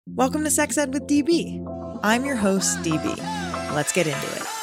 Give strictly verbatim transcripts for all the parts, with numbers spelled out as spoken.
Welcome to Sex Ed with D B. I'm your host, D B. Let's get into it.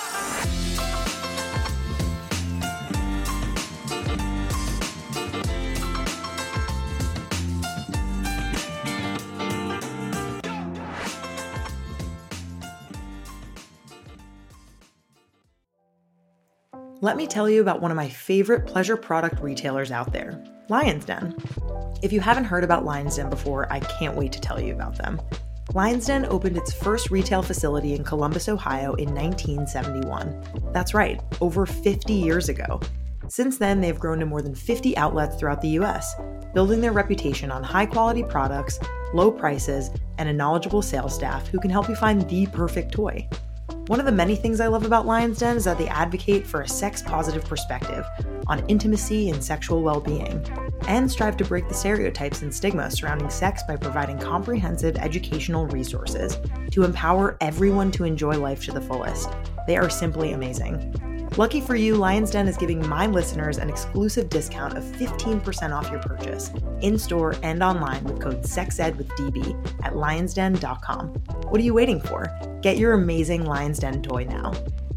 Let me tell you about one of my favorite pleasure product retailers out there, Lion's Den. If you haven't heard about Lion's Den before, I can't wait to tell you about them. Lion's Den opened its first retail facility in Columbus, Ohio in nineteen seventy-one. That's right, over fifty years ago. Since then, they've grown to more than fifty outlets throughout the U S, building their reputation on high-quality products, low prices, and a knowledgeable sales staff who can help you find the perfect toy. One of the many things I love about Lion's Den is that they advocate for a sex-positive perspective on intimacy and sexual well-being, and strive to break the stereotypes and stigma surrounding sex by providing comprehensive educational resources to empower everyone to enjoy life to the fullest. They are simply amazing. Lucky for you, Lion's Den is giving my listeners an exclusive discount of fifteen percent off your purchase, in-store and online with code SEXEDWITHDB at lions den dot com. What are you waiting for? Get your amazing Lion's Den toy now.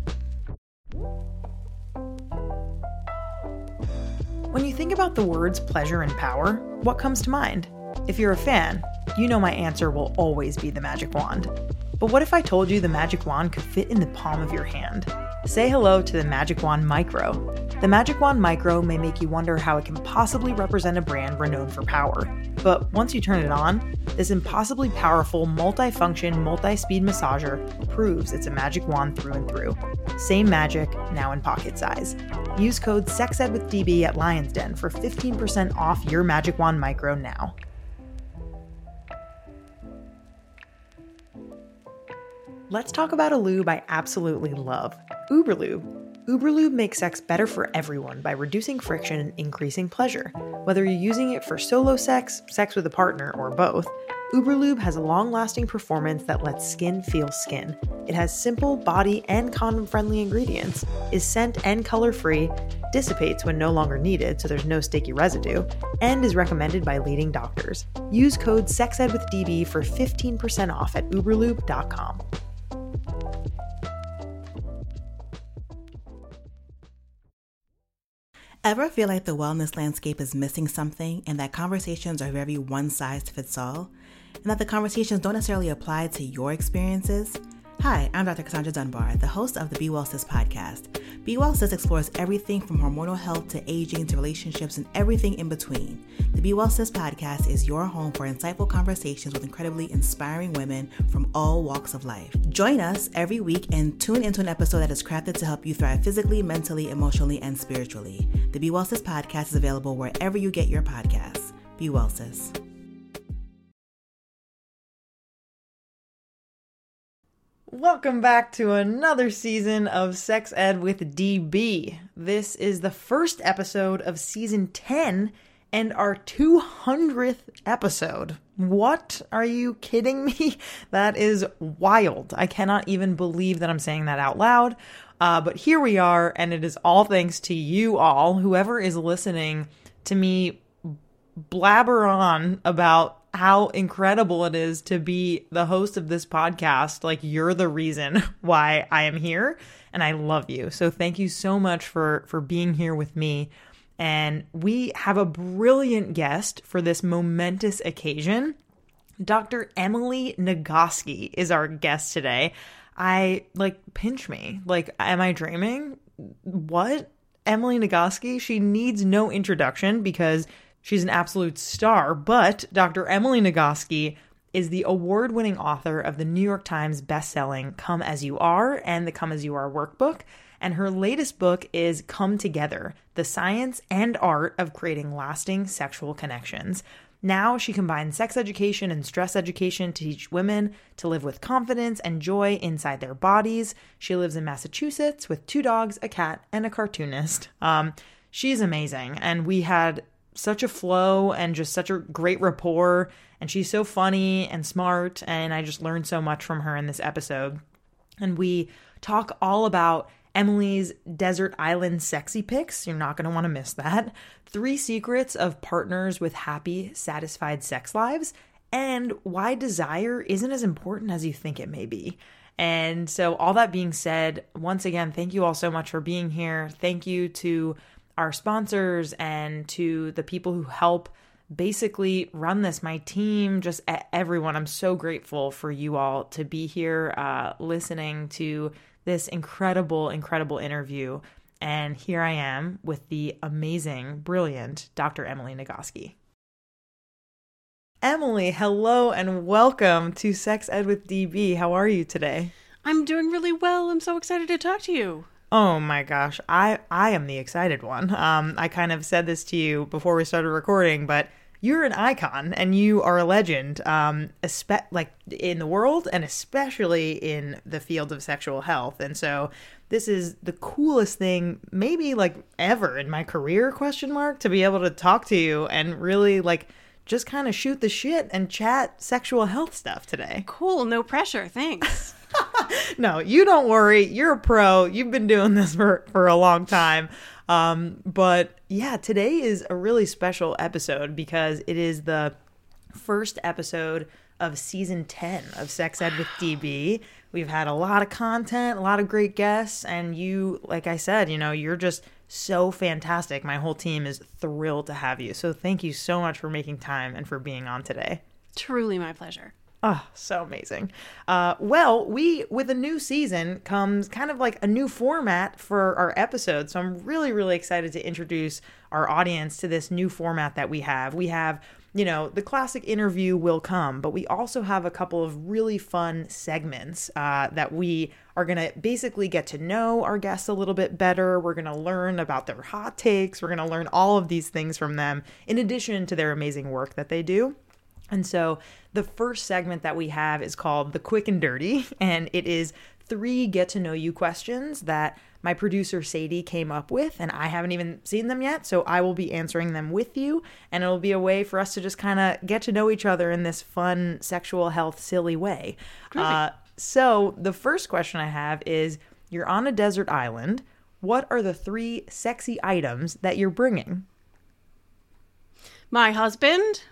When you think about the words pleasure and power, what comes to mind? If you're a fan, you know my answer will always be the magic wand. But what if I told you the magic wand could fit in the palm of your hand? Say hello to the Magic Wand Micro. The Magic Wand Micro may make you wonder how it can possibly represent a brand renowned for power. But once you turn it on, this impossibly powerful, multi-function, multi-speed massager proves it's a magic wand through and through. Same magic, now in pocket size. Use code SEXEDWITHDB at Lion's Den for fifteen percent off your Magic Wand Micro now. Let's talk about a lube I absolutely love, Uberlube. Uberlube makes sex better for everyone by reducing friction and increasing pleasure. Whether you're using it for solo sex, sex with a partner, or both, Uberlube has a long-lasting performance that lets skin feel skin. It has simple, body, and condom-friendly ingredients, is scent and color-free, dissipates when no longer needed so there's no sticky residue, and is recommended by leading doctors. Use code SEXEDWITHDB for fifteen percent off at uberlube dot com. Ever feel like the wellness landscape is missing something and that conversations are very one-size-fits-all? And that the conversations don't necessarily apply to your experiences? Hi, I'm Doctor Cassandra Dunbar, the host of the Be Well Sis podcast. Be Well Sis explores everything from hormonal health to aging to relationships and everything in between. The Be Well Sis podcast is your home for insightful conversations with incredibly inspiring women from all walks of life. Join us every week and tune into an episode that is crafted to help you thrive physically, mentally, emotionally, and spiritually. The Be Well Sis podcast is available wherever you get your podcasts. Be Well Sis. Welcome back to another season of Sex Ed with D B. This is the first episode of season ten and our two hundredth episode. What? Are you kidding me? That is wild. I cannot even believe that I'm saying that out loud. Uh, but here we are, and it is all thanks to you all, whoever is listening to me blabber on about how incredible it is to be the host of this podcast. Like, you're the reason why I am here, and I love you. So thank you so much for, for being here with me. And we have a brilliant guest for this momentous occasion. Doctor Emily Nagoski is our guest today. I, like, pinch me. Like, am I dreaming? What? Emily Nagoski? She needs no introduction because she's an absolute star, but Doctor Emily Nagoski is the award-winning author of the New York Times best-selling Come As You Are and the Come As You Are workbook, and her latest book is Come Together, The Science and Art of Creating Lasting Sexual Connections. Now she combines sex education and stress education to teach women to live with confidence and joy inside their bodies. She lives in Massachusetts with two dogs, a cat, and a cartoonist. Um, she's amazing, and we had such a flow and just such a great rapport, and she's so funny and smart, and I just learned so much from her in this episode. And we talk all about Emily's desert island sexy pics. You're not going to want to miss that. Three secrets of partners with happy, satisfied sex lives, and why desire isn't as important as you think it may be. And so all that being said, once again, thank you all so much for being here. Thank you to our sponsors and to the people who help basically run this, my team, just everyone. I'm so grateful for you all to be here uh, listening to this incredible, incredible interview. And here I am with the amazing, brilliant Doctor Emily Nagoski. Emily, hello and welcome to Sex Ed with D B. How are you today? I'm doing really well. I'm so excited to talk to you. Oh my gosh, I, I am the excited one. Um, I kind of said this to you before we started recording, but you're an icon and you are a legend, um, espe- like in the world and especially in the field of sexual health. And so this is the coolest thing maybe like ever in my career, question mark, to be able to talk to you and really like just kind of shoot the shit and chat sexual health stuff today. Cool. No pressure. Thanks. No, you don't worry. You're a pro. You've been doing this for, for a long time. Um, but yeah, today is a really special episode because it is the first episode of season ten of Sex Ed with D B. We've had a lot of content, a lot of great guests, and you, like I said, you know, you're just so fantastic. My whole team is thrilled to have you. So thank you so much for making time and for being on today. Truly my pleasure. Oh, so amazing. Uh, well, we, with a new season comes kind of like a new format for our episodes. So I'm really, really excited to introduce our audience to this new format that we have. We have, you know, the classic interview will come, but we also have a couple of really fun segments uh, that we are going to basically get to know our guests a little bit better. We're going to learn about their hot takes. We're going to learn all of these things from them, in addition to their amazing work that they do. And so the first segment that we have is called The Quick and Dirty, and it is three get-to-know-you questions that my producer Sadie came up with, and I haven't even seen them yet, so I will be answering them with you, and it'll be a way for us to just kind of get to know each other in this fun, sexual health, silly way. Uh, so the first question I have is, you're on a desert island. What are the three sexy items that you're bringing? My husband.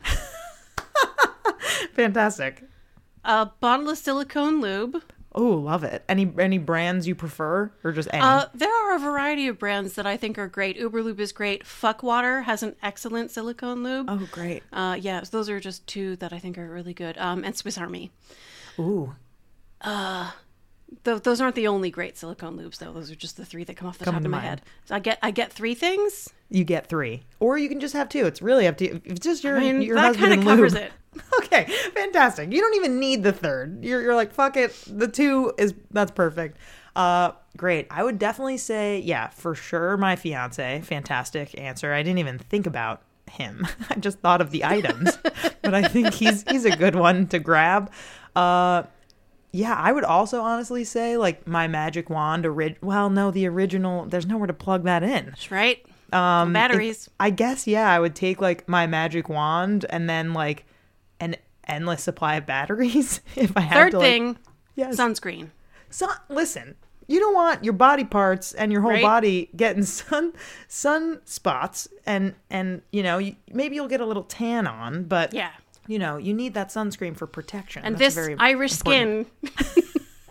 Fantastic. A bottle of silicone lube. Oh, love it. Any any brands you prefer, or just any? Uh, there are a variety of brands that I think are great. Uberlube is great. Fuckwater has an excellent silicone lube. Oh, great. Uh, yeah, so those are just two that I think are really good. Um, and Swiss Army. Ooh. Uh, th- those aren't the only great silicone lubes, though. Those are just the three that come off the Come top to of my mind. head. So I get I get three things. You get three, or you can just have two. It's really up to you. If it's just your I mean, your that husband kind and of covers lube. it. Okay, fantastic. You don't even need the third. You're you're like, fuck it. The two is that's perfect. Uh, great. I would definitely say, yeah, for sure, my fiance. Fantastic answer. I didn't even think about him. I just thought of the items, but I think he's he's a good one to grab. Uh, yeah, I would also honestly say like my magic wand. Ori- well, no, the original. There's nowhere to plug that in. That's right. Um, Batteries. if- I guess, yeah, I would take like my magic wand and then like an endless supply of batteries if I had Third to. Like, thing, yes. sunscreen. Sun, listen, you don't want your body parts and your whole Right? body getting sun sun spots and and you know you, maybe you'll get a little tan on, but Yeah. you know you need that sunscreen for protection. And That's this very Irish important. skin.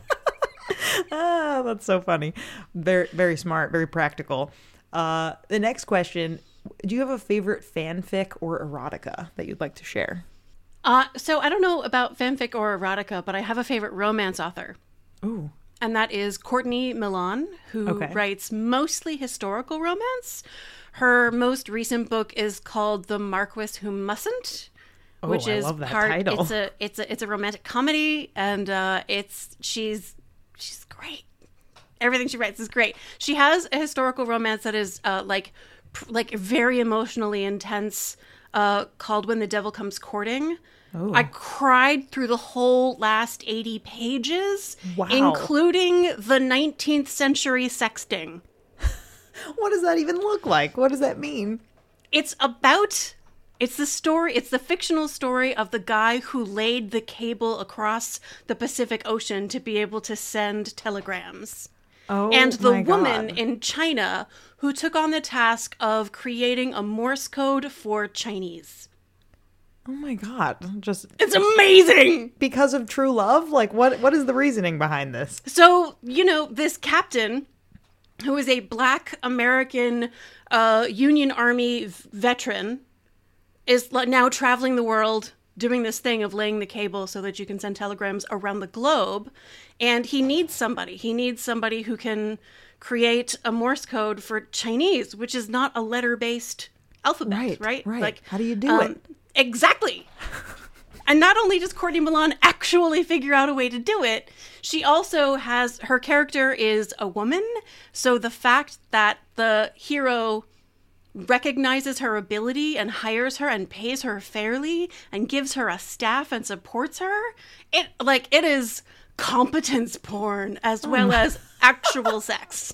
Ah, that's so funny. Very very smart, very practical. Uh, the next question, do you have a favorite fanfic or erotica that you'd like to share? Uh, so I don't know about fanfic or erotica, but I have a favorite romance author. Ooh. And that is Courtney Milan, who Okay. writes mostly historical romance. Her most recent book is called The Marquis Who Mustn't, Oh, which I is love that part. title. It's a it's a it's a romantic comedy, and uh, it's she's she's great. Everything she writes is great. She has a historical romance that is uh, like pr- like very emotionally intense, uh, called When the Devil Comes Courting. Oh. I cried through the whole last eighty pages, Wow. including the nineteenth century sexting. What does that even look like? What does that mean? It's about, it's the story, it's the fictional story of the guy who laid the cable across the Pacific Ocean to be able to send telegrams. Oh, And the my woman God. in China who took on the task of creating a Morse code for Chinese. Oh my God. Just It's amazing. because of true love? Like, what? what is the reasoning behind this? So, you know, this captain, who is a black American uh, Union Army v- veteran, is l- now traveling the world doing this thing of laying the cable so that you can send telegrams around the globe. And he needs somebody. He needs somebody who can create a Morse code for Chinese, which is not a letter-based alphabet, Right, right? right. Like, How do you do it? Exactly. And not only does Courtney Milan actually figure out a way to do it, she also has, her character is a woman. So the fact that the hero recognizes her ability and hires her and pays her fairly and gives her a staff and supports her, it like it is competence porn as well as actual sex.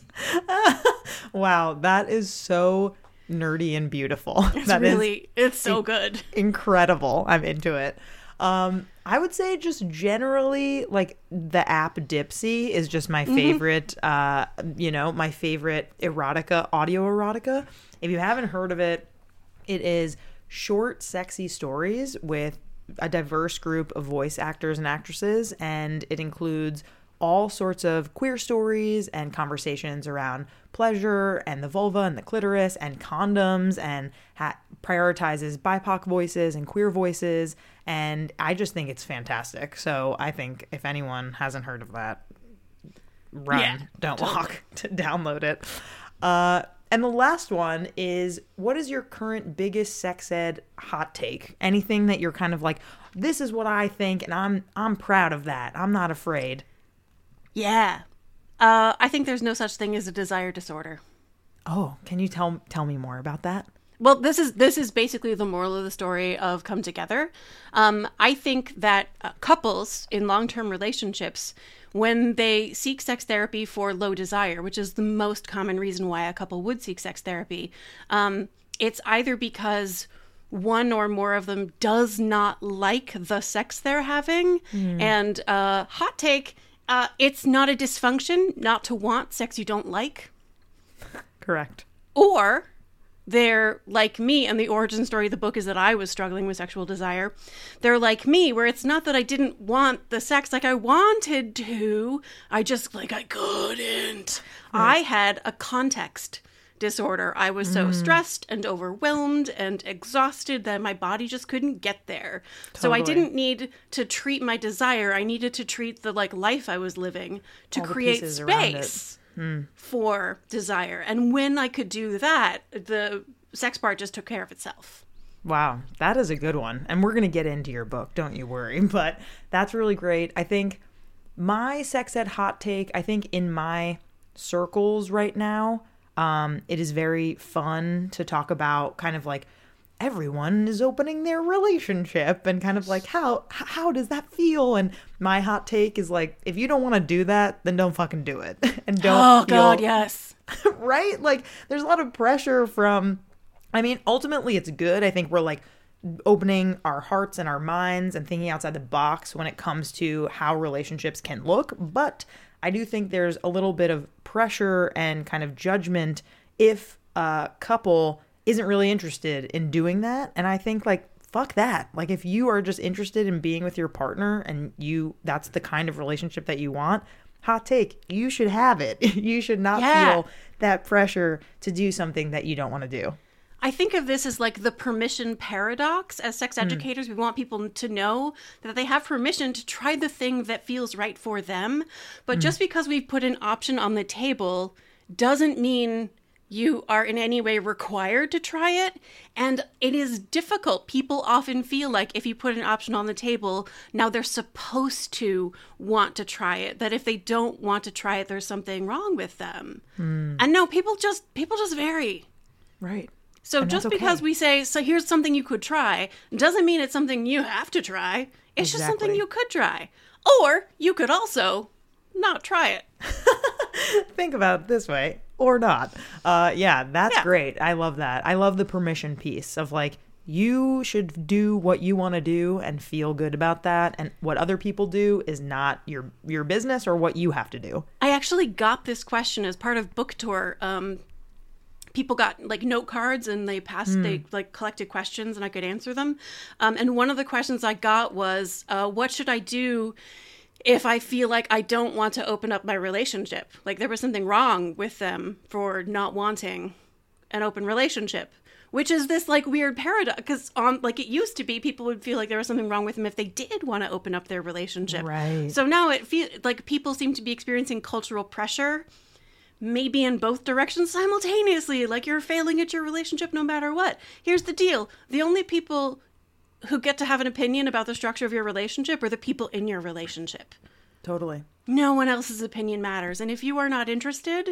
Wow, that is so nerdy and beautiful. It's That is really, it's so good. incredible. I'm into it. Um, I would say just generally, like, the app Dipsy is just my favorite, uh, you know, my favorite erotica, audio erotica. If you haven't heard of it, it is short, sexy stories with a diverse group of voice actors and actresses, and it includes all sorts of queer stories and conversations around pleasure and the vulva and the clitoris and condoms, and ha- prioritizes B I P O C voices and queer voices. And I just think it's fantastic. So I think if anyone hasn't heard of that, run, Yeah, don't totally. walk to download it. Uh, and the last one is, what is your current biggest sex ed hot take? Anything that you're kind of like, this is what I think, and I'm I'm proud of that. I'm not afraid. Yeah. Uh, I think there's no such thing as a desire disorder. Oh, can you tell tell me more about that? Well, this is this is basically the moral of the story of Come Together. Um, I think that uh, couples in long-term relationships, when they seek sex therapy for low desire, which is the most common reason why a couple would seek sex therapy, um, it's either because one or more of them does not like the sex they're having. And uh, hot take, uh, it's not a dysfunction not to want sex you don't like. Correct. Or they're like me, and the origin story of the book is that I was struggling with sexual desire. They're like me, where it's not that I didn't want the sex like I wanted to. I just, like, I couldn't. I had a context disorder. I was so stressed and overwhelmed and exhausted that my body just couldn't get there. So I Totally. didn't need to treat my desire. I needed to treat the, like, life I was living to All the create pieces around it. space for desire. And when I could do that, the sex part just took care of itself. Wow, that is a good one. And we're going to get into your book, don't you worry. But that's really great. I think my sex ed hot take, I think in my circles right now, um, it is very fun to talk about kind of like everyone is opening their relationship and kind of like, how how does that feel? And my hot take is like, if you don't want to do that, then don't fucking do it. And don't Oh, God, feel- yes. right? Like, there's a lot of pressure from, I mean, ultimately it's good. I think we're like opening our hearts and our minds and thinking outside the box when it comes to how relationships can look. But I do think there's a little bit of pressure and kind of judgment if a couple isn't really interested in doing that. And I think, like, fuck that. Like, if you are just interested in being with your partner and you, that's the kind of relationship that you want, hot take, you should have it. You should not Yeah. feel that pressure to do something that you don't want to do. I think of this as like the permission paradox. As sex educators, we want people to know that they have permission to try the thing that feels right for them. But just because we've put an option on the table doesn't mean you are in any way required to try it. And it is difficult. People often feel like if you put an option on the table, now they're supposed to want to try it. That if they don't want to try it, there's something wrong with them. And no, people just people just vary. Right. So And just that's because okay. we say, so here's something you could try, doesn't mean it's something you have to try. It's just something Exactly. you could try. Or you could also not try it. Think about it this way or not. Uh, yeah, that's Yeah. great. I love that. I love the permission piece of like, you should do what you want to do and feel good about that. And what other people do is not your your business or what you have to do. I actually got this question as part of book tour um, people got like note cards and they passed, mm. they like collected questions and I could answer them. Um, and one of the questions I got was, uh, what should I do if I feel like I don't want to open up my relationship? Like there was something wrong with them for not wanting an open relationship, which is this like weird paradox. Because on like it used to be, people would feel like there was something wrong with them if they did want to open up their relationship. Right. So now it feels like people seem to be experiencing cultural pressure, maybe in both directions simultaneously. Like you're failing at your relationship no matter what. Here's the deal: the only people who get to have an opinion about the structure of your relationship are the people in your relationship. Totally. No one else's opinion matters. And if you are not interested,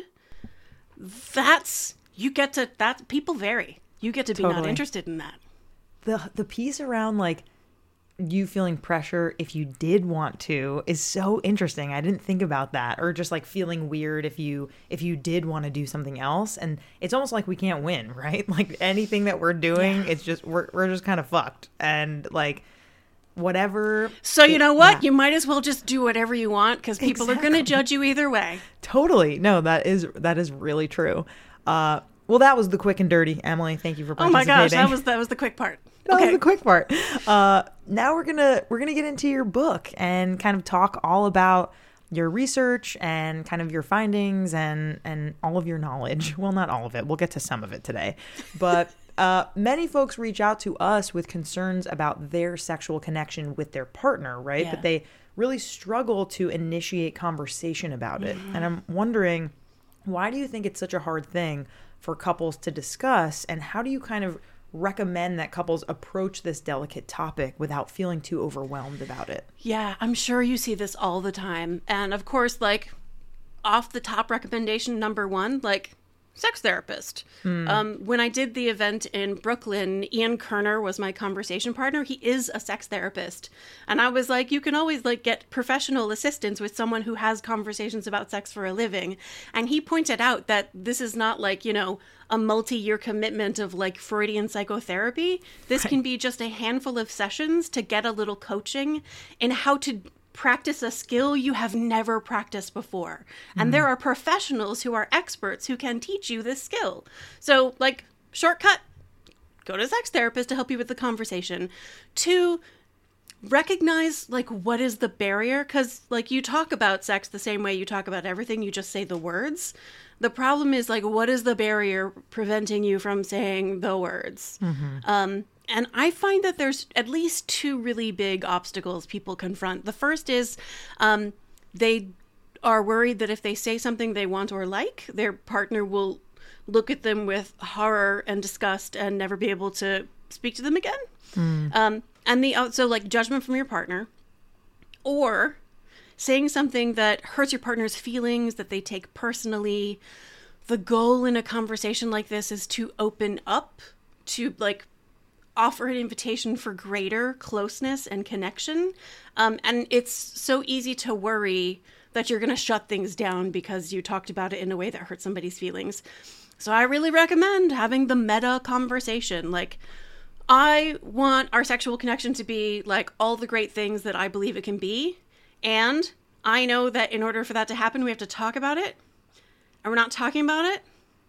that's, you get to, that, people vary. You get to be totally. Not interested in that. The the piece around like you feeling pressure if you did want to is so interesting. I didn't think about that. Or just like feeling weird if you if you did want to do something else. And it's almost like we can't win, right? Like anything that we're doing, yeah. it's just we're we're just kind of fucked. And like whatever. So you it, know what? Yeah. You might as well just do whatever you want because people exactly. are going to judge you either way. Totally. No, that is that is really true. Uh, well, that was the quick and dirty. Emily, thank you for participating. Oh my gosh, that was that was the quick part. That okay. was the quick part. Uh, now we're gonna we're gonna get into your book and kind of talk all about your research and kind of your findings and and all of your knowledge. Well, not all of it. We'll get to some of it today. But uh, many folks reach out to us with concerns about their sexual connection with their partner, right? Yeah. But they really struggle to initiate conversation about it. Mm-hmm. And I'm wondering, why do you think it's such a hard thing for couples to discuss, and how do you kind of recommend that couples approach this delicate topic without feeling too overwhelmed about it? Yeah, I'm sure you see this all the time. And of course, like off the top recommendation number one, like sex therapist. Mm. Um, when I did the event in Brooklyn, Ian Kerner was my conversation partner. He is a sex therapist. And I was like, you can always like get professional assistance with someone who has conversations about sex for a living. And he pointed out that this is not like, you know, a multi-year commitment of like Freudian psychotherapy. This right. can be just a handful of sessions to get a little coaching in how to practice a skill you have never practiced before. And mm. there are professionals who are experts who can teach you this skill. So like shortcut, go to a sex therapist to help you with the conversation. Two, recognize like what is the barrier? Because like you talk about sex the same way you talk about everything. You just say the words. The problem is like, what is the barrier preventing you from saying the words? Mm-hmm. Um, And I find that there's at least two really big obstacles people confront. The first is um, they are worried that if they say something they want or like, their partner will look at them with horror and disgust and never be able to speak to them again. Mm. Um, and the so like judgment from your partner, or saying something that hurts your partner's feelings that they take personally. The goal in a conversation like this is to open up, to like offer an invitation for greater closeness and connection. Um, and it's so easy to worry that you're going to shut things down because you talked about it in a way that hurts somebody's feelings. So I really recommend having the meta conversation. Like, I want our sexual connection to be like all the great things that I believe it can be. And I know that in order for that to happen, we have to talk about it. And we're not talking about it.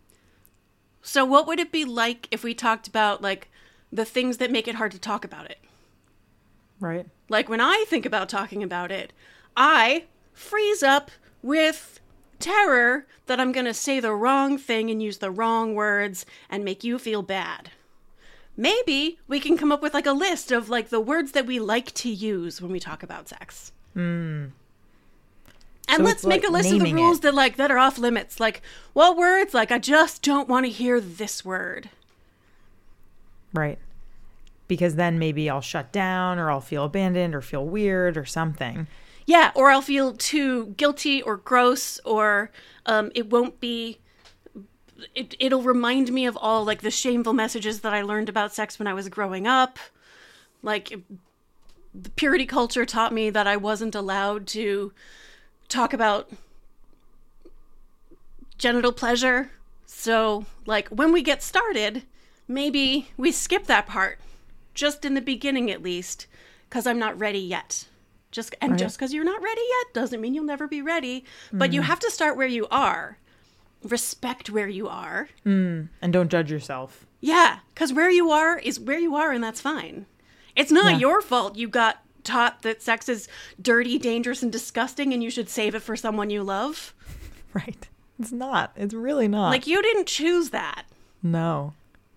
So what would it be like if we talked about like the things that make it hard to talk about it? Right. Like when I think about talking about it, I freeze up with terror that I'm going to say the wrong thing and use the wrong words and make you feel bad. Maybe we can come up with like a list of like the words that we like to use when we talk about sex. Mm. And so let's make like a list of the rules it. that like that are off limits. Like what words? Like I just don't want to hear this word. Right. Because then maybe I'll shut down or I'll feel abandoned or feel weird or something. Yeah, or I'll feel too guilty or gross, or um, it won't be, it, it'll remind me of all like the shameful messages that I learned about sex when I was growing up. Like the purity culture taught me that I wasn't allowed to talk about genital pleasure. So like when we get started, maybe we skip that part, just in the beginning at least, because I'm not ready yet. Just and right. just because you're not ready yet doesn't mean you'll never be ready. But mm. you have to start where you are. respect where you are. Mm, and don't judge yourself. Yeah, because where you are is where you are, and that's fine. It's not Yeah. your fault you got taught that sex is dirty, dangerous, and disgusting, and you should save it for someone you love. Right. It's not. It's really not. Like, you didn't choose that. No.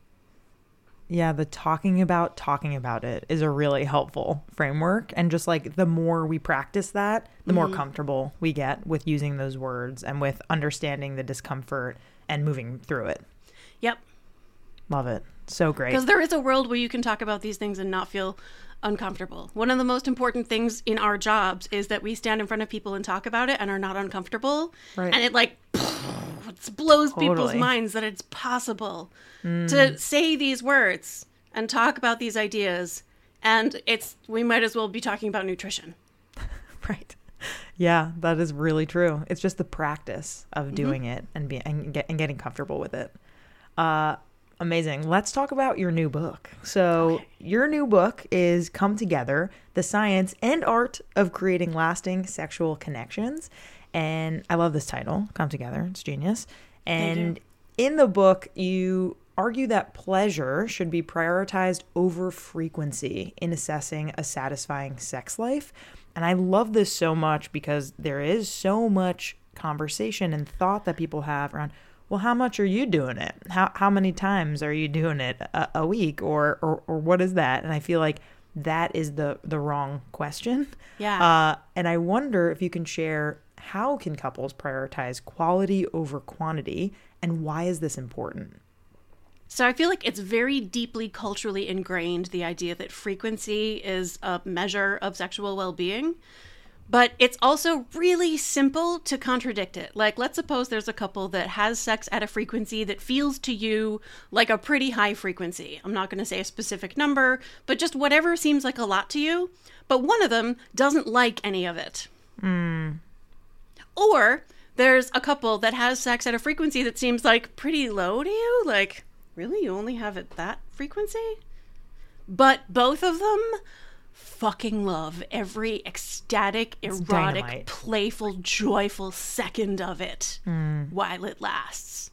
Yeah, the talking about talking about it is a really helpful framework. And just like the more we practice that, the more Mm-hmm. comfortable we get with using those words and with understanding the discomfort and moving through it. Yep. Love it. So great. Because there is a world where you can talk about these things and not feel uncomfortable. One of the most important things in our jobs is that we stand in front of people and talk about it and are not uncomfortable. Right. And it like it blows people's Totally. minds that it's possible to say these words and talk about these ideas. And it's we might as well be talking about nutrition. Right. Yeah, that is really true. It's just the practice of Mm-hmm. doing it and being and, get, and getting comfortable with it. Uh, amazing. Let's talk about your new book. So Okay. your new book is Come Together, The Science and Art of Creating Lasting Sexual Connections. And I love this title, Come Together. It's genius. And in the book, you argue that pleasure should be prioritized over frequency in assessing a satisfying sex life. And I love this so much because there is so much conversation and thought that people have around, well, how much are you doing it? How how many times are you doing it a, a week? Or, or or what is that? And I feel like that is the, the wrong question. Yeah. Uh, and I wonder if you can share, how can couples prioritize quality over quantity? And why is this important? So I feel like it's very deeply culturally ingrained, the idea that frequency is a measure of sexual well-being. But it's also really simple to contradict it. Like, let's suppose there's a couple that has sex at a frequency that feels to you like a pretty high frequency. I'm not going to say a specific number, but just whatever seems like a lot to you. But one of them doesn't like any of it. Mm. Or there's a couple that has sex at a frequency that seems like pretty low to you. Like, really? You only have it that frequency? But both of them fucking love every ecstatic, erotic, dynamite. playful, joyful second of it while it lasts.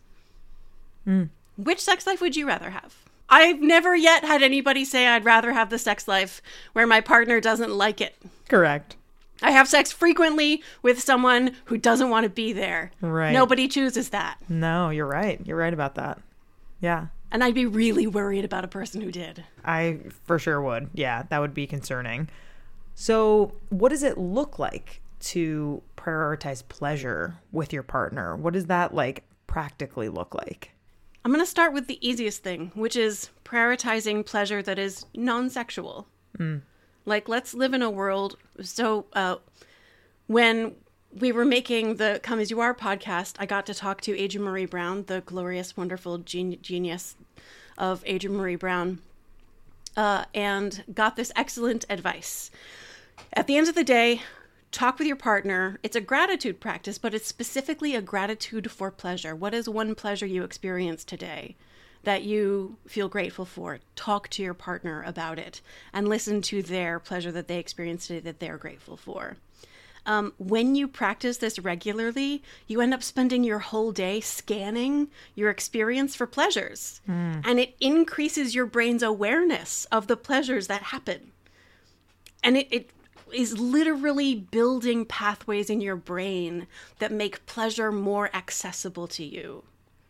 Which sex life would you rather have? I've never yet had anybody say I'd rather have the sex life where my partner doesn't like it. Correct. I have sex frequently with someone who doesn't want to be there. Right. Nobody chooses that. No, you're right. You're right about that. Yeah. And I'd be really worried about a person who did. I for sure would. Yeah, that would be concerning. So, what does it look like to prioritize pleasure with your partner? What does that like practically look like? I'm going to start with the easiest thing, which is prioritizing pleasure that is non-sexual. Mm. Like, let's live in a world. So, uh, when we were making the Come As You Are podcast, I got to talk to Adrienne Maree Brown, the glorious, wonderful gen- genius of Adrienne Maree Brown, uh, and got this excellent advice. At the end of the day, talk with your partner. It's a gratitude practice, but it's specifically a gratitude for pleasure. What is one pleasure you experienced today that you feel grateful for? Talk to your partner about it and listen to their pleasure that they experienced today that they're grateful for. Um, when you practice this regularly, you end up spending your whole day scanning your experience for pleasures. Mm. And it increases your brain's awareness of the pleasures that happen. And it, it is literally building pathways in your brain that make pleasure more accessible to you.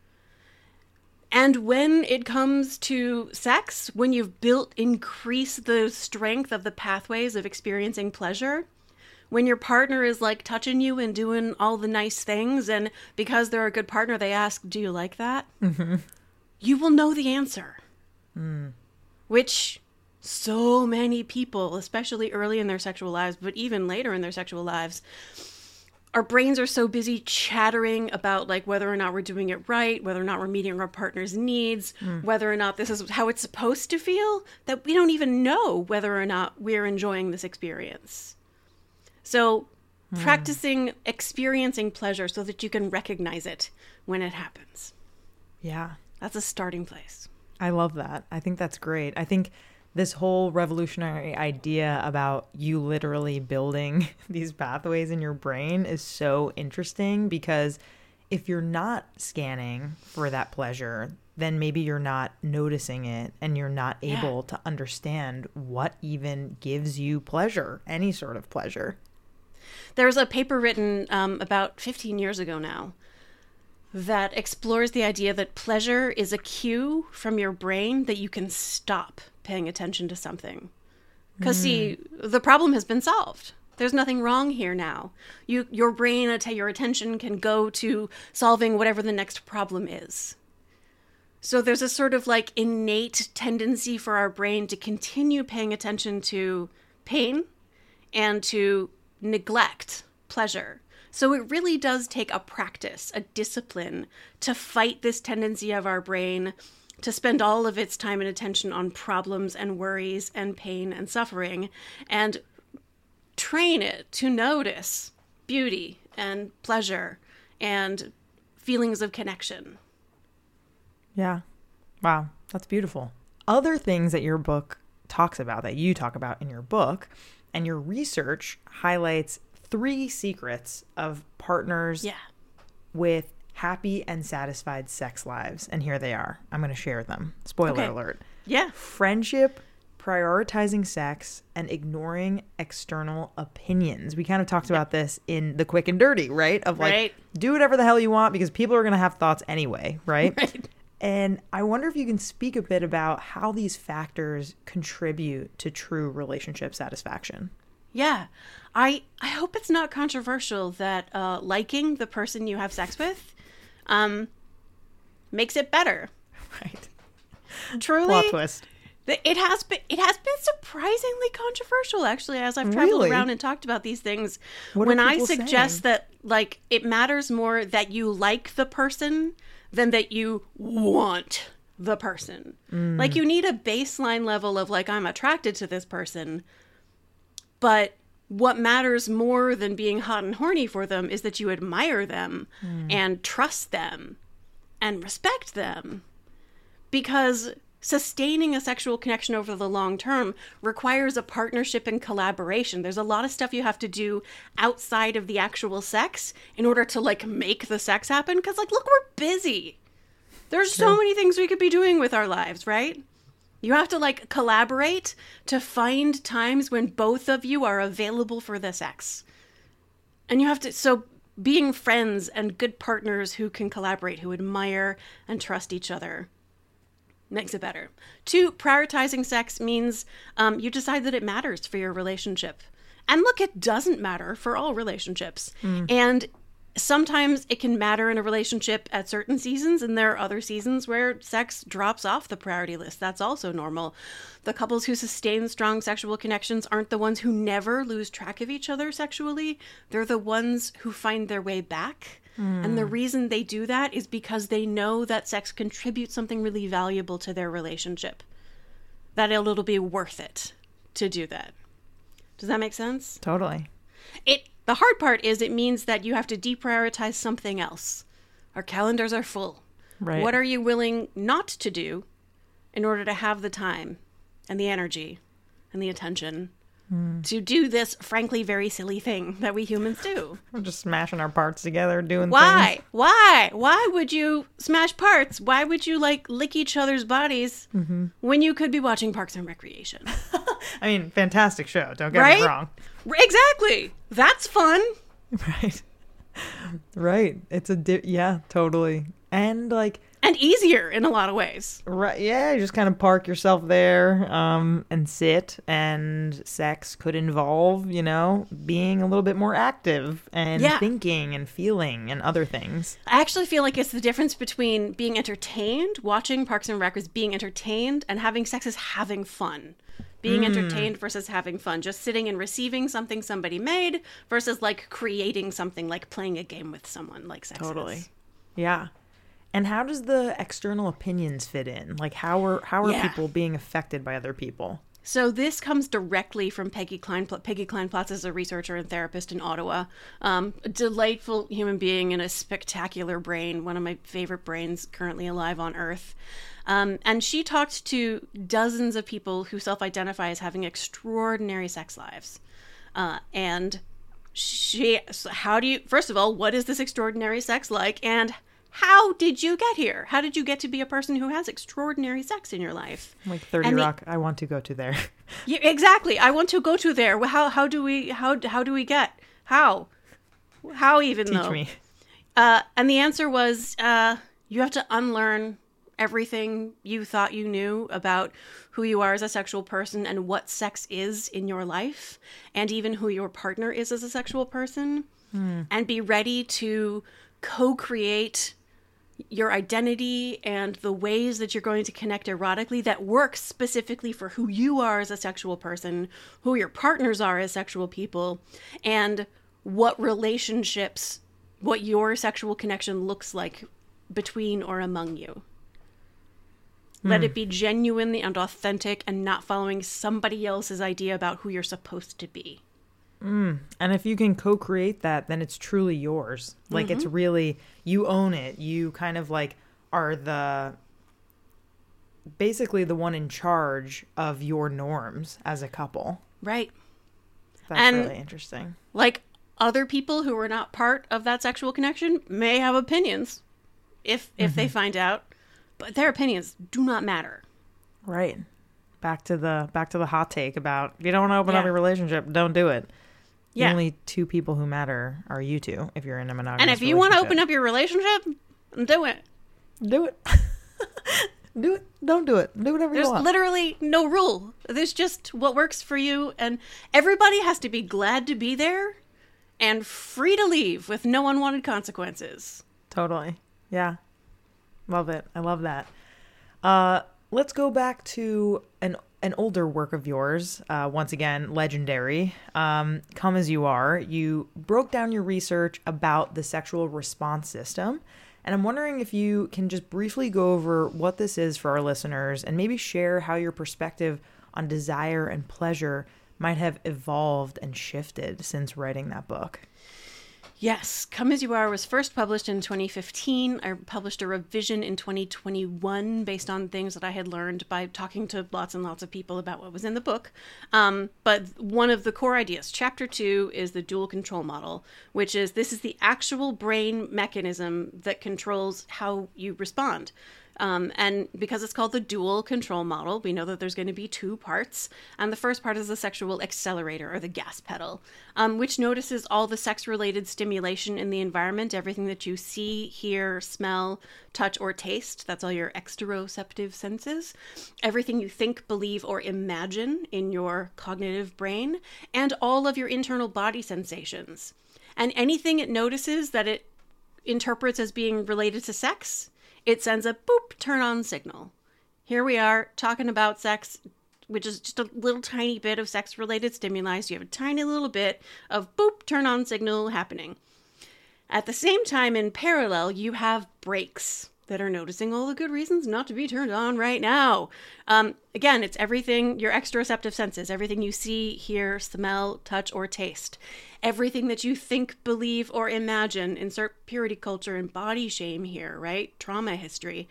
And when it comes to sex, when you've built, increase the strength of the pathways of experiencing pleasure, when your partner is like touching you and doing all the nice things, and because they're a good partner, they ask, do you like that? Mm-hmm. You will know the answer. Mm. Which so many people, especially early in their sexual lives, but even later in their sexual lives, our brains are so busy chattering about like whether or not we're doing it right, whether or not we're meeting our partner's needs, mm. whether or not this is how it's supposed to feel, that we don't even know whether or not we're enjoying this experience. So mm. practicing experiencing pleasure so that you can recognize it when it happens. Yeah. That's a starting place. I love that. I think that's great. I think this whole revolutionary idea about you literally building these pathways in your brain is so interesting because if you're not scanning for that pleasure, then maybe you're not noticing it and you're not able yeah. to understand what even gives you pleasure, any sort of pleasure. There was a paper written um, about fifteen years ago now that explores the idea that pleasure is a cue from your brain that you can stop paying attention to something. Because, mm. see, the problem has been solved. There's nothing wrong here now. You, your brain, your attention can go to solving whatever the next problem is. So there's a sort of like innate tendency for our brain to continue paying attention to pain and to neglect pleasure. So it really does take a practice, a discipline, to fight this tendency of our brain to spend all of its time and attention on problems and worries and pain and suffering, and train it to notice beauty and pleasure and feelings of connection. Yeah. Wow. That's beautiful. Other things that your book talks about, that you talk about in your book, and your research highlights three secrets of partners yeah. with happy and satisfied sex lives. And here they are. I'm going to share them. Spoiler okay. alert. Yeah. Friendship, prioritizing sex, and ignoring external opinions. We kind of talked about this in The Quick and Dirty, right? Of like, right. do whatever the hell you want because people are going to have thoughts anyway, right? Right. And I wonder if you can speak a bit about how these factors contribute to true relationship satisfaction. Yeah. I I hope it's not controversial that uh, liking the person you have sex with um, makes it better. Right. Truly. Plot twist. It has been it has been surprisingly controversial, actually, as I've traveled Really? around and talked about these things. What are when I people suggest saying? that, like, it matters more that you like the person than that you want the person. Mm. Like, you need a baseline level of, like, I'm attracted to this person, but what matters more than being hot and horny for them is that you admire them mm. and trust them and respect them. Because sustaining a sexual connection over the long term requires a partnership and collaboration. There's a lot of stuff you have to do outside of the actual sex in order to, like, make the sex happen. Because, like, look, we're busy. There's so True. many things we could be doing with our lives, right? You have to, like, collaborate to find times when both of you are available for the sex. And you have to, so being friends and good partners who can collaborate, who admire and trust each other, makes it better. Two, prioritizing sex means um, you decide that it matters for your relationship. And look, it doesn't matter for all relationships. Mm. And sometimes it can matter in a relationship at certain seasons, and there are other seasons where sex drops off the priority list. That's also normal. The couples who sustain strong sexual connections aren't the ones who never lose track of each other sexually. They're the ones who find their way back. Mm. And the reason they do that is because they know that sex contributes something really valuable to their relationship. That it'll, it'll be worth it to do that. Does that make sense? Totally. It. The hard part is it means that you have to deprioritize something else. Our calendars are full. Right. What are you willing not to do in order to have the time and the energy and the attention mm. to do this, frankly, very silly thing that we humans do? We're just smashing our parts together, doing Why? things. Why? Why would you smash parts? Why would you, like, lick each other's bodies mm-hmm. when you could be watching Parks and Recreation? I mean, fantastic show. Don't get right? me wrong. Exactly. That's fun. Right. Right. It's a, di- yeah, totally. And like. And easier in a lot of ways. Right. Yeah. You just kind of park yourself there um, and sit. And sex could involve, you know, being a little bit more active and yeah. thinking and feeling and other things. I actually feel like it's the difference between being entertained, watching Parks and Rec is being entertained, and having sex is having fun. Being mm. entertained versus having fun. Just sitting and receiving something somebody made versus, like, creating something, like playing a game with someone, like sex Totally. is. Yeah. And how does the external opinions fit in? Like, how are how are yeah. people being affected by other people? So this comes directly from Peggy Klein. Peggy Klein-Platz is a researcher and therapist in Ottawa. Um, a delightful human being and a spectacular brain, one of my favorite brains currently alive on Earth. Um, and she talked to dozens of people who self-identify as having extraordinary sex lives. Uh, and she, how do you, first of all, what is this extraordinary sex like? And how did you get here? How did you get to be a person who has extraordinary sex in your life? Like thirty And the- Rock, I want to go to there. Yeah, exactly. I want to go to there. Well, How how do we how how do we get how how even Teach though? me. Uh, and the answer was uh, you have to unlearn everything you thought you knew about who you are as a sexual person and what sex is in your life, and even who your partner is as a sexual person, and be ready to co-create your identity and the ways that you're going to connect erotically that work specifically for who you are as a sexual person, who your partners are as sexual people, and what relationships, what your sexual connection looks like between or among you. Let it be genuinely and authentic and not following somebody else's idea about who you're supposed to be. And if you can co-create that, then it's truly yours. Like it's really, you own it. You kind of like are the, basically the one in charge of your norms as a couple. Right. That's And- really interesting. Like, other people who are not part of that sexual connection may have opinions if if they find out, but their opinions do not matter. Right. Back to the back to the hot take about if you don't want to open up Yeah. your relationship, don't do it. Yeah. The only two people who matter are you two if you're in a monogamous And if you want to relationship. open up your relationship, do it. do it. do it. Don't do it. Do whatever There's you want. literally no rule. There's just what works for you, and everybody has to be glad to be there and free to leave with no unwanted consequences. Totally. Yeah. Love it. I love that. Uh, let's go back to an an older work of yours. Uh, once again, legendary. Um, Come As You Are. You broke down your research about the sexual response system. And I'm wondering if you can just briefly go over what this is for our listeners and maybe share how your perspective on desire and pleasure might have evolved and shifted since writing that book. Yes, Come As You Are was first published in twenty fifteen. I published a revision in twenty twenty-one based on things that I had learned by talking to lots and lots of people about what was in the book. Um, but one of the core ideas, chapter two, is the dual control model, which is this is the actual brain mechanism that controls how you respond. Um, and because it's called the dual control model, we know that there's going to be two parts. And the first part is the sexual accelerator, or the gas pedal, um, which notices all the sex-related stimulation in the environment, everything that you see, hear, smell, touch, or taste. That's all your exteroceptive senses. Everything you think, believe, or imagine in your cognitive brain, and all of your internal body sensations. And anything it notices that it interprets as being related to sex, it sends a boop turn on signal. Here we are talking about sex, which is just a little tiny bit of sex related stimuli. So you have a tiny little bit of boop turn on signal happening. At the same time, in parallel, you have brakes that are noticing all the good reasons not to be turned on right now. Um, again, it's everything, your exteroceptive senses, everything you see, hear, smell, touch, or taste. Everything that you think, believe, or imagine. Insert purity culture and body shame here, right? Trauma history.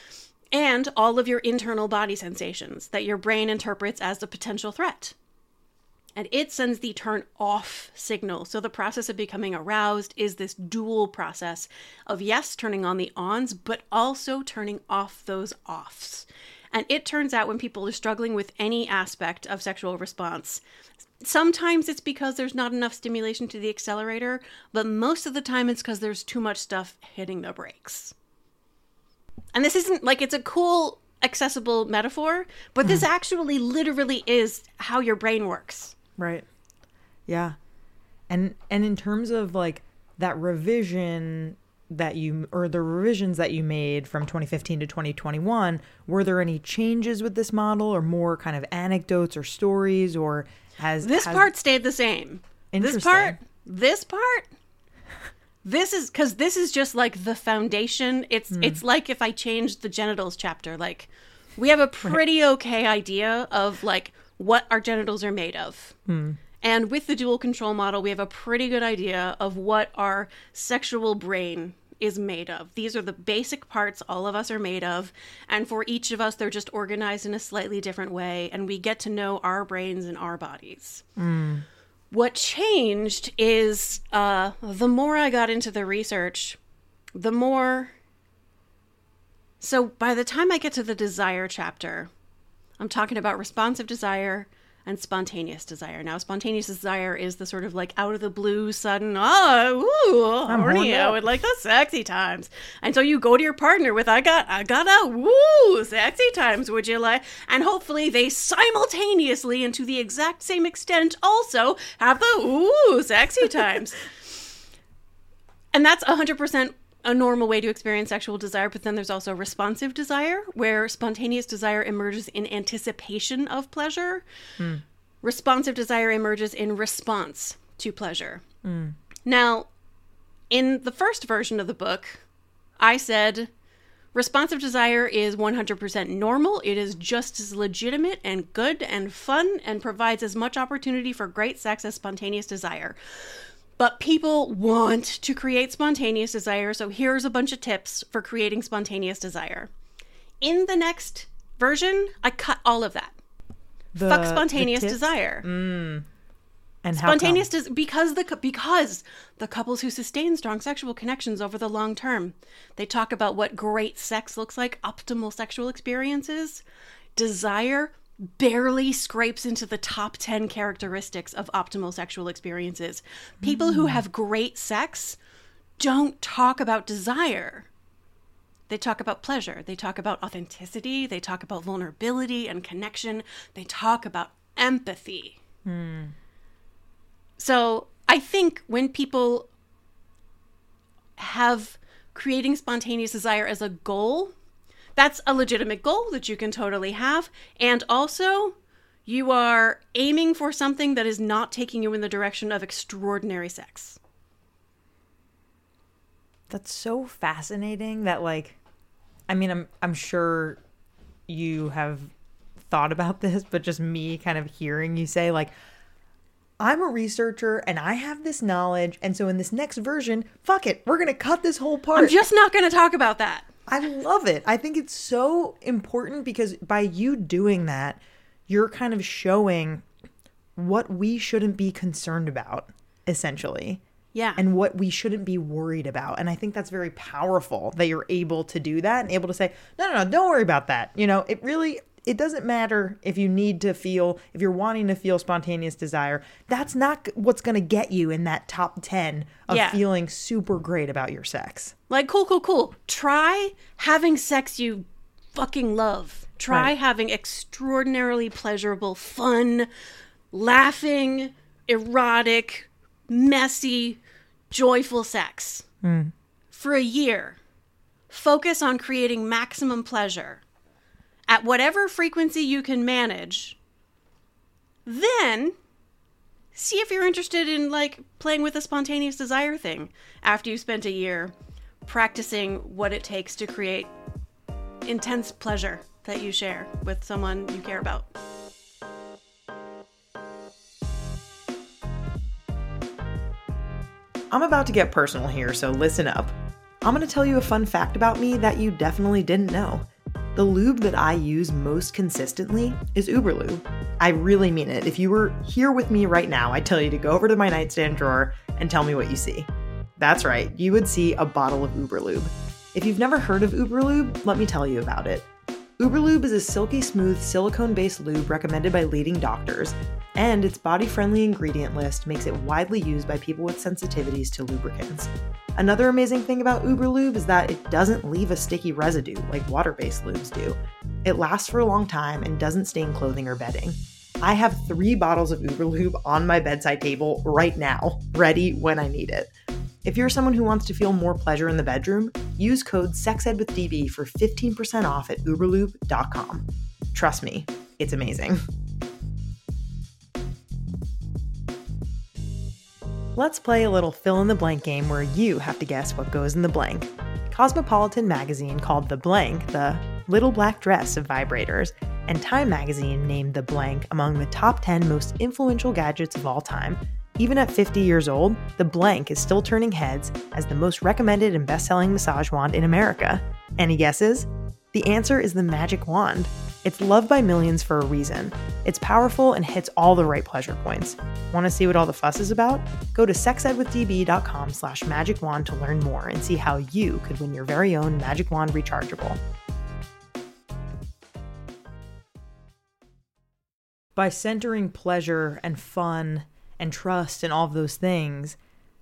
And all of your internal body sensations that your brain interprets as a potential threat. And it sends the turn off signal. So the process of becoming aroused is this dual process of, yes, turning on the ons, but also turning off those offs. And it turns out when people are struggling with any aspect of sexual response, sometimes it's because there's not enough stimulation to the accelerator, but most of the time it's because there's too much stuff hitting the brakes. And this isn't like, it's a cool, accessible metaphor, but this actually literally is how your brain works. Right. Yeah. And and in terms of like that revision that you or the revisions that you made from twenty fifteen to twenty twenty-one, were there any changes with this model or more kind of anecdotes or stories, or has This has, part stayed the same. This Interesting. part, this part, this is because this is just like the foundation. It's Hmm. it's like if I changed the genitals chapter, like we have a pretty okay idea of like what our genitals are made of. Hmm. And with the dual control model, we have a pretty good idea of what our sexual brain is made of. These are the basic parts all of us are made of. And for each of us, they're just organized in a slightly different way. And we get to know our brains and our bodies. What changed is uh, the more I got into the research, the more... So by the time I get to the desire chapter, I'm talking about responsive desire and spontaneous desire. Now, spontaneous desire is the sort of like out of the blue, sudden, oh, ooh, I'm horny, horned I up. would like the sexy times. And so you go to your partner with, I got, I got a woo, sexy times, would you like? And hopefully they simultaneously and to the exact same extent also have the ooh, sexy times. And that's one hundred percent a normal way to experience sexual desire, but then there's also responsive desire, where spontaneous desire emerges in anticipation of pleasure. Mm. Responsive desire emerges in response to pleasure. Mm. Now, in the first version of the book, I said responsive desire is one hundred percent normal. It is just as legitimate and good and fun and provides as much opportunity for great sex as spontaneous desire. But people want to create spontaneous desire, so here's a bunch of tips for creating spontaneous desire. In the next version, I cut all of that. The, Fuck spontaneous the tips? desire. Mm. And how Spontaneous come? des- because the because the couples who sustain strong sexual connections over the long term, they talk about what great sex looks like, optimal sexual experiences. Desire barely scrapes into the top ten characteristics of optimal sexual experiences. People mm. who have great sex don't talk about desire. They talk about pleasure. They talk about authenticity. They talk about vulnerability and connection. They talk about empathy. Mm. So I think when people have creating spontaneous desire as a goal, that's a legitimate goal that you can totally have. And also, you are aiming for something that is not taking you in the direction of extraordinary sex. That's so fascinating that, like, I mean, I'm I'm sure you have thought about this, but just me kind of hearing you say, like, I'm a researcher and I have this knowledge, and so in this next version, fuck it, we're going to cut this whole part. I'm just not going to talk about that. I love it. I think it's so important because by you doing that, you're kind of showing what we shouldn't be concerned about, essentially. Yeah. And what we shouldn't be worried about. And I think that's very powerful that you're able to do that and able to say, no, no, no, don't worry about that. You know, it really, it doesn't matter if you need to feel, if you're wanting to feel spontaneous desire. That's not what's going to get you in that top ten of yeah. feeling super great about your sex. Like, cool, cool, cool. Try having sex you fucking love. Try Right. having extraordinarily pleasurable, fun, laughing, erotic, messy, joyful sex. Mm. For a year. Focus on creating maximum pleasure at whatever frequency you can manage. Then see if you're interested in, like, playing with a spontaneous desire thing after you spent a year practicing what it takes to create intense pleasure that you share with someone you care about. I'm about to get personal here, so listen up. I'm going to tell you a fun fact about me that you definitely didn't know. The lube that I use most consistently is Uberlube. I really mean it. If you were here with me right now, I'd tell you to go over to my nightstand drawer and tell me what you see. That's right, you would see a bottle of Uberlube. If you've never heard of Uberlube, let me tell you about it. Uberlube is a silky smooth silicone-based lube recommended by leading doctors, and its body-friendly ingredient list makes it widely used by people with sensitivities to lubricants. Another amazing thing about Uberlube is that it doesn't leave a sticky residue like water-based lubes do. It lasts for a long time and doesn't stain clothing or bedding. I have three bottles of Uberlube on my bedside table right now, ready when I need it. If you're someone who wants to feel more pleasure in the bedroom, use code SEXEDWITHDB for fifteen percent off at uberlube dot com. Trust me, it's amazing. Let's play a little fill-in-the-blank game where you have to guess what goes in the blank. Cosmopolitan magazine called The Blank the little black dress of vibrators, and Time magazine named The Blank among the top ten most influential gadgets of all time. Even at fifty years old, The Blank is still turning heads as the most recommended and best-selling massage wand in America. Any guesses? The answer is the Magic Wand. It's loved by millions for a reason. It's powerful and hits all the right pleasure points. Want to see what all the fuss is about? Go to sexedwithdb.com slash magic wand to learn more and see how you could win your very own Magic Wand rechargeable. By centering pleasure and fun and trust and all of those things,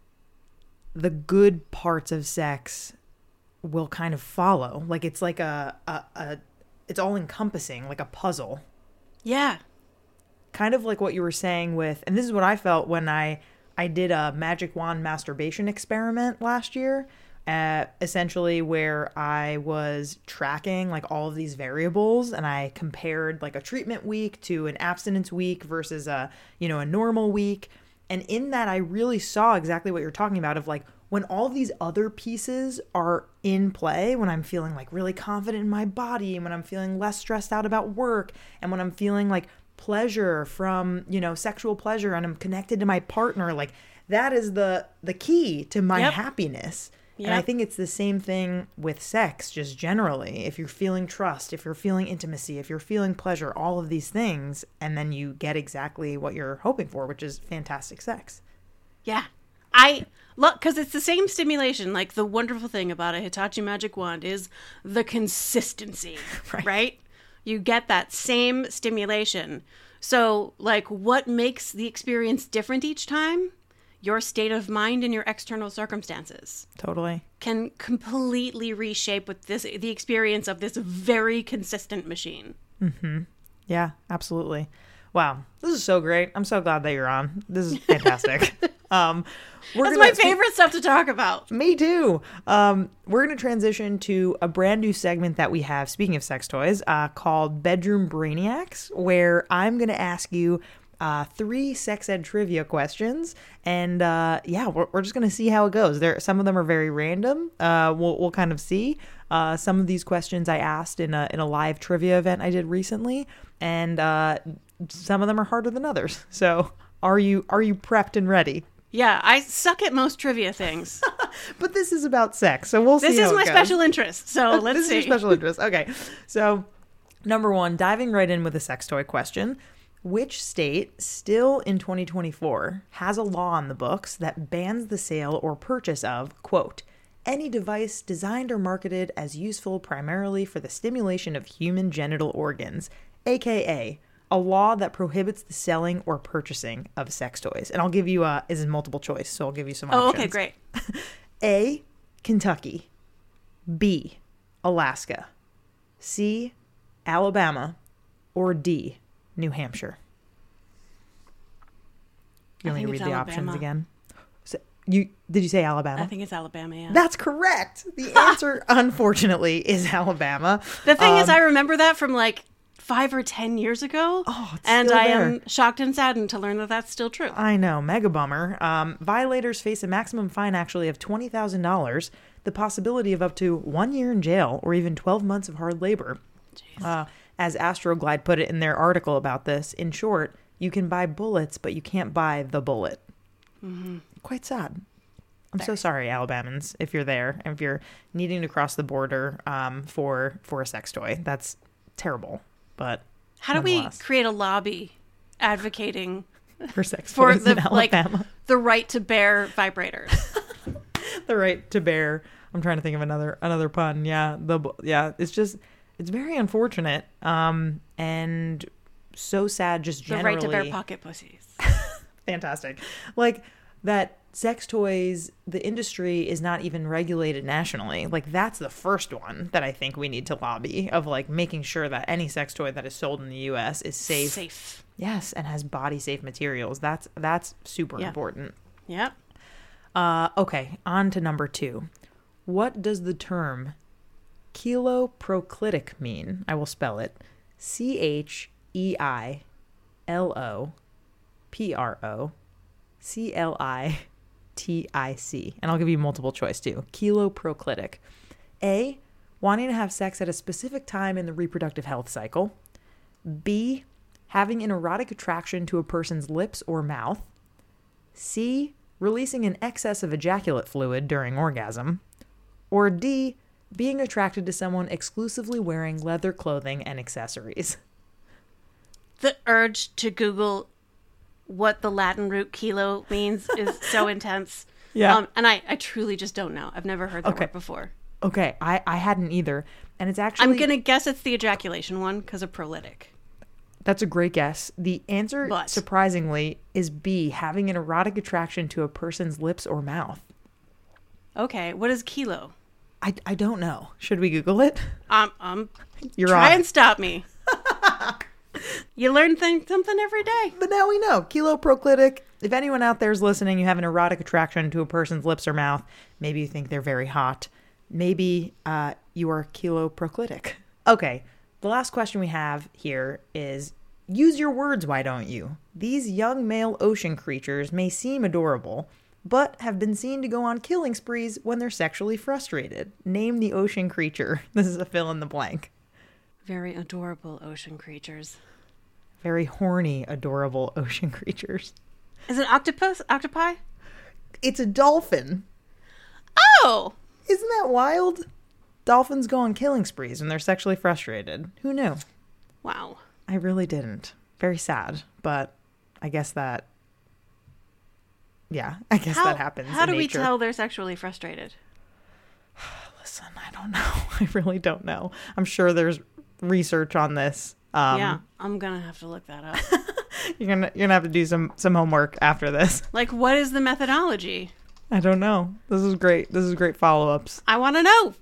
the good parts of sex will kind of follow. Like it's like a, a, a it's all encompassing, like a puzzle. Yeah. Kind of like what you were saying with, and this is what I felt when I, I did a magic wand masturbation experiment last year, uh, essentially where I was tracking like all of these variables and I compared like a treatment week to an abstinence week versus a, you know, a normal week. And in that, I really saw exactly what you're talking about of like, when all of these other pieces are in play, when I'm feeling like really confident in my body, and when I'm feeling less stressed out about work, and when I'm feeling like pleasure from, you know, sexual pleasure, and I'm connected to my partner, like that is the the key to my Yep. happiness. Yep. And I think it's the same thing with sex, just generally. If you're feeling trust, if you're feeling intimacy, if you're feeling pleasure, all of these things, and then you get exactly what you're hoping for, which is fantastic sex. Yeah. I look, because it's the same stimulation. Like the wonderful thing about a Hitachi Magic Wand is the consistency, Right. right? You get that same stimulation. So, like, what makes the experience different each time? Your state of mind and your external circumstances Totally. can completely reshape with this the experience of this very consistent machine. Yeah, absolutely. Wow, this is so great. I'm so glad that you're on. This is fantastic. um, we're That's gonna, my favorite stuff to talk about. Me too. Um, we're going to transition to a brand new segment that we have, speaking of sex toys, uh, called Bedroom Brainiacs, where I'm going to ask you uh, three sex ed trivia questions. And uh, yeah, we're, we're just going to see how it goes. There, some of them are very random. Uh, we'll, we'll kind of see. Uh, some of these questions I asked in a, in a live trivia event I did recently. And uh, some of them are harder than others. So are you are you prepped and ready? Yeah, I suck at most trivia things. But this is about sex, so we'll see. This how is it my goes. special interest. So let's this see. is your special interest. Okay, so number one, diving right in with a sex toy question. Which state, still in twenty twenty-four, has a law on the books that bans the sale or purchase of, quote, any device designed or marketed as useful primarily for the stimulation of human genital organs, aka a law that prohibits the selling or purchasing of sex toys? And I'll give you a, this is multiple choice, so I'll give you some Oh, options. okay, great. A, Kentucky. B, Alaska. C, Alabama. Or D, New Hampshire. You I want me to think read it's the Alabama. options again? So, you did you say Alabama? I think it's Alabama, yeah. That's correct. The answer, unfortunately, is Alabama. The thing is, Um, I remember that from like five or ten years ago. Oh, it's and still I there. am shocked and saddened to learn that that's still true. I know, mega bummer. Um, violators face a maximum fine, actually, of twenty thousand dollars, the possibility of up to one year in jail, or even twelve months of hard labor. Uh, as Astroglide put it in their article about this, in short, you can buy bullets, but you can't buy the bullet. Mm-hmm. Quite sad. I'm so sorry, Alabamans, if you're there, and if you're needing to cross the border um, for for a sex toy. That's terrible, but How do we nonetheless, create a lobby advocating for sex for toys in the like Alabama? the right to bear vibrators? The right to bear. I'm trying to think of another another pun. Yeah, the yeah. It's just it's very unfortunate, um, and so sad. Just The generally, right to bear pocket pussies. fantastic. Like that sex toys, the industry is not even regulated nationally. Like that's the first one that I think we need to lobby of like making sure that any sex toy that is sold in the U S is safe. Safe. Yes, and has body safe materials. That's that's super Yeah. important. Yep. Uh, okay, on to number two. What does the term cheiloprodictic mean? I will spell it. C H E I L O P R O C L I T I C. And I'll give you multiple choice too. Cheiloprodictic. A, wanting to have sex at a specific time in the reproductive health cycle. B, having an erotic attraction to a person's lips or mouth. C, releasing an excess of ejaculate fluid during orgasm. Or D, being attracted to someone exclusively wearing leather clothing and accessories. The urge to Google what the Latin root kilo means is so intense. Yeah. Um, and I, I truly just don't know. I've never heard that Okay. word before. Okay, I, I hadn't either. And it's actually... I'm going to guess it's the ejaculation one because of prolific. That's a great guess. The answer, But- surprisingly, is B, having an erotic attraction to a person's lips or mouth. Okay, what is kilo? I, I don't know. Should we Google it? Um, um, You're try on. and stop me. You learn th- something every day. But now we know. Kiloproclitic. If anyone out there is listening, you have an erotic attraction to a person's lips or mouth. Maybe you think they're very hot. Maybe uh, you are kiloproclitic. Okay, the last question we have here is, use your words, why don't you? These young male ocean creatures may seem adorable, but have been seen to go on killing sprees when they're sexually frustrated. Name the ocean creature. This is a fill in the blank. Very adorable ocean creatures. Very horny, adorable ocean creatures. Is it octopus? Octopi? It's a dolphin. Oh! Isn't that wild? Dolphins go on killing sprees when they're sexually frustrated. Who knew? Wow. I really didn't. Very sad, but I guess that... Yeah, I guess How, that happens how in do we nature. tell they're sexually frustrated? Listen, I don't know. I really don't know. I'm sure there's research on this. Um, Yeah, I'm going to have to look that up. You're gonna you're gonna have to do some some homework after this. Like, what is the methodology? I don't know. This is great. This is great follow-ups. I want to know.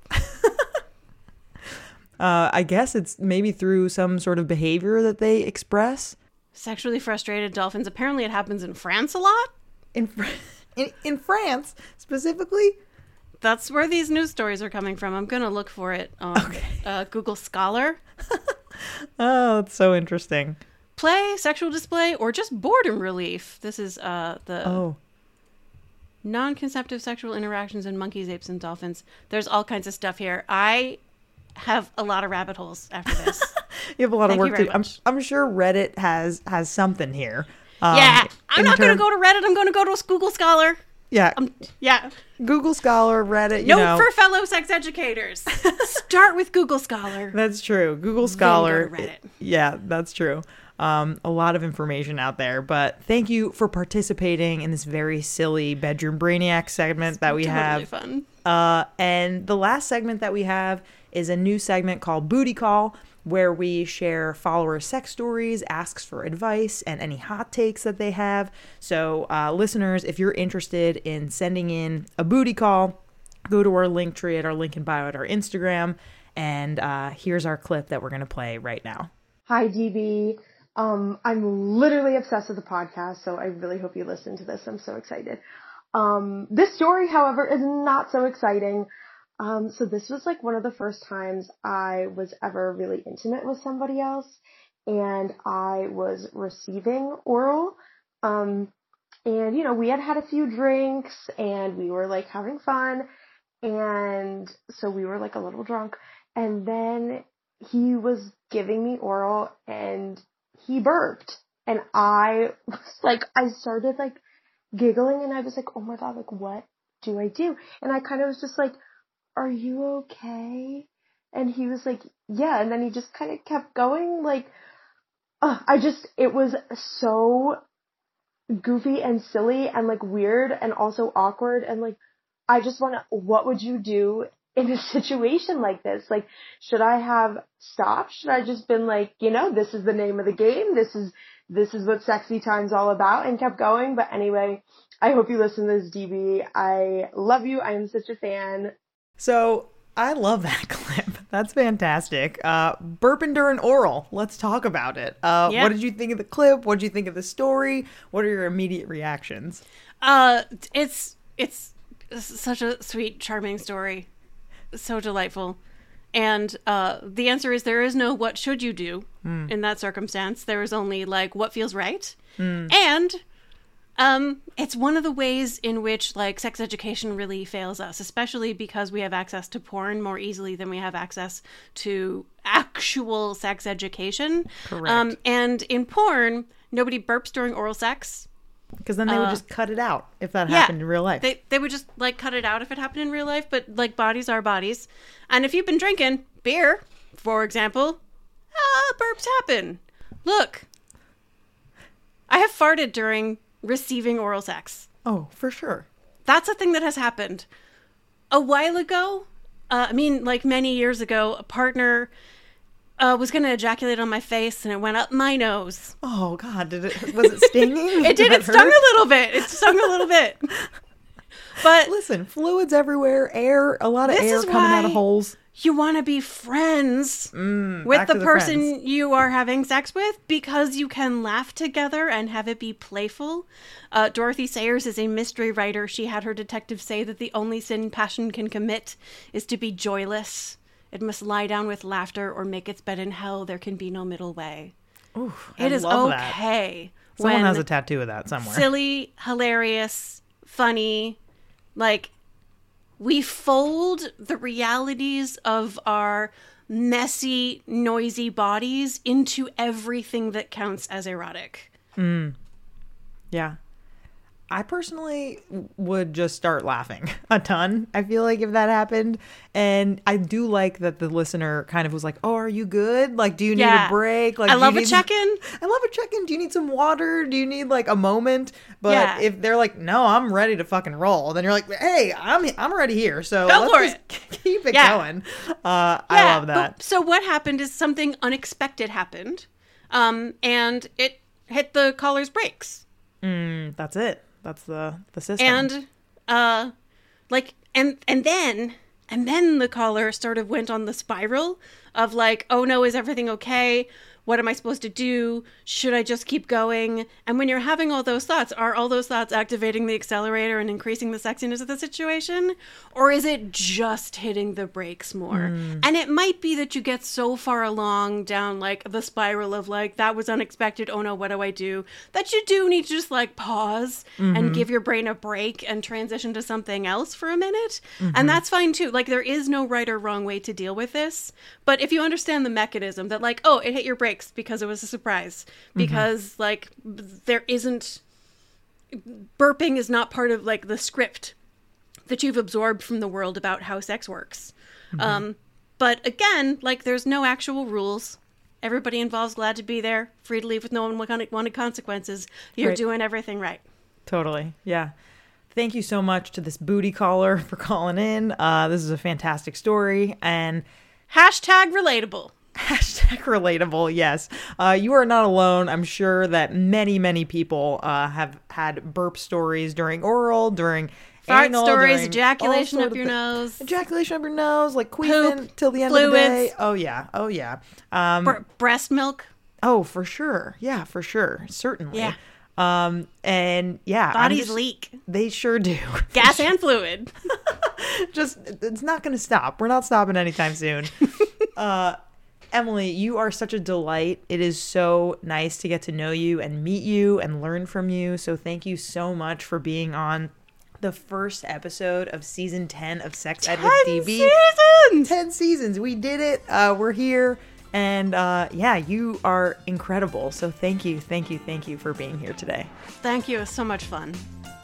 Uh, I guess it's maybe through some sort of behavior that they express. Sexually frustrated dolphins. Apparently it happens in France a lot. In, Fr- in, in France, specifically? That's where these news stories are coming from. I'm going to look for it on Okay. uh, Google Scholar. Oh, it's so interesting. Play, sexual display, or just boredom relief. This is uh, the Oh, non-conceptive sexual interactions in monkeys, apes, and dolphins. There's all kinds of stuff here. I have a lot of rabbit holes after this. you have a lot Thank of you work very to do. I'm, much. I'm sure Reddit has has something here. Um, yeah, I'm in not going to term- go to Reddit. I'm going to go to Google Scholar. Yeah, Um, yeah. Google Scholar, Reddit, you Note know. for fellow sex educators. Start with Google Scholar. That's true. Google Scholar. go to Reddit. Yeah, that's true. Um, a lot of information out there. But thank you for participating in this very silly Bedroom Brainiac segment that we Totally have. fun. Uh, and the last segment that we have is a new segment called Booty Call, where we share follower sex stories, asks for advice, and any hot takes that they have. So, uh, listeners, if you're interested in sending in a booty call, go to our link tree at our link in bio at our Instagram. And uh, here's our clip that we're going to play right now. Hi, D B. Um, I'm literally obsessed with the podcast, so I really hope you listen to this. I'm so excited. Um, this story, however, is not so exciting. Um, so this was like one of the first times I was ever really intimate with somebody else, and I was receiving oral. Um, and you know, we had had a few drinks and we were like having fun, and so we were like a little drunk, and then he was giving me oral and he burped, and I was like, I started like giggling, and I was like, oh my God, like what do I do? And I kind of was just like, are you okay? And he was like, yeah. And then he just kind of kept going. Like, uh, I just, it was so goofy and silly and like weird and also awkward. And like, I just want to, what would you do in a situation like this? Like, should I have stopped? Should I just been like, you know, this is the name of the game. This is, this is what sexy time's all about, and kept going. But anyway, I hope you listen to this, D B. I love you. I am such a fan. So I love that clip. That's fantastic. Uh, burping during oral. Let's talk about it. Uh, Yeah. What did you think of the clip? What did you think of the story? What are your immediate reactions? Uh, it's it's such a sweet, charming story. So delightful. And uh, the answer is there is no what should you do mm. in that circumstance. There is only like what feels right. Mm. And um, it's one of the ways in which like sex education really fails us, especially because we have access to porn more easily than we have access to actual sex education. Correct. Um, and in porn, nobody burps during oral sex. Because then they would Uh, just cut it out if that yeah, happened in real life. They they would just like cut it out if it happened in real life, but like bodies are bodies. And if you've been drinking beer, for example, ah, burps happen. Look, I have farted during receiving oral sex. Oh, for sure. That's a thing that has happened. A while ago, uh, I mean, like many years ago, a partner uh, was going to ejaculate on my face and it went up my nose. Oh, God. Did it? Was it stinging? It did. that It stung hurt? a little bit. It stung a little bit. But Listen, fluids everywhere, air, a lot of This air is coming out of why- holes. you want to be friends Mm, with back the to the person friends. you are having sex with because you can laugh together and have it be playful. Uh, Dorothy Sayers is a mystery writer. She had her detective say that the only sin passion can commit is to be joyless. It must lie down with laughter or make its bed in hell. There can be no middle way. Oof, I It is love that. okay Someone when has a tattoo of that somewhere. silly, hilarious, funny, like we fold the realities of our messy, noisy bodies into everything that counts as erotic. Yeah. I personally would just start laughing a ton. I feel like if that happened. And I do like that the listener kind of was like, oh, are you good? Like, do you need Yeah. a break? Like, I do you love a need- check-in. I love a check-in. Do you need some water? Do you need like a moment? But Yeah. if they're like, no, I'm ready to fucking roll, then you're like, hey, I'm I'm already here. So Go let's for just keep it Yeah. going. Uh, I Yeah, love that. but- so what happened is something unexpected happened, um, and it hit the collar's brakes. Mm, that's it. That's the the system. And uh like and and then and then the caller sort of went on the spiral of like, oh no, is everything okay? What am I supposed to do? Should I just keep going? And when you're having all those thoughts, are all those thoughts activating the accelerator and increasing the sexiness of the situation? Or is it just hitting the brakes more? And it might be that you get so far along down like the spiral of like, that was unexpected. Oh no, what do I do? That you do need to just like pause and give your brain a break and transition to something else for a minute. And that's fine too. Like there is no right or wrong way to deal with this. But if you understand the mechanism that like, oh, it hit your brakes because it was a surprise, because like there isn't, burping is not part of like the script that you've absorbed from the world about how sex works. Um, but again, like there's no actual rules. Everybody involved's glad to be there, free to leave with no unwanted consequences. You're Right. doing everything right. Totally. Yeah. Thank you so much to this booty caller for calling in. Uh, this is a fantastic story. And Hashtag relatable. hashtag relatable, yes. Uh, you are not alone. I'm sure that many, many people uh, have had burp stories during oral, during Fart anal, stories, during ejaculation all up sort your of thi- nose. Ejaculation up your nose, like queefing Poop, till the end of the fluids. day. Oh, yeah. Oh, yeah. Um, Bre- breast milk. oh, for sure. Yeah, for sure. Certainly. Yeah. Um, and yeah. I'm Bodies just- leak. They sure do. Gas and fluid. Just, it's not going to stop. We're not stopping anytime soon. uh, Emily, you are such a delight. It is so nice to get to know you and meet you and learn from you. So thank you so much for being on the first episode of season ten of Sex Ed with D B. seasons! ten seasons. We did it. Uh, we're here. And uh, yeah, you are incredible. So thank you, thank you, thank you for being here today. Thank you. It was so much fun.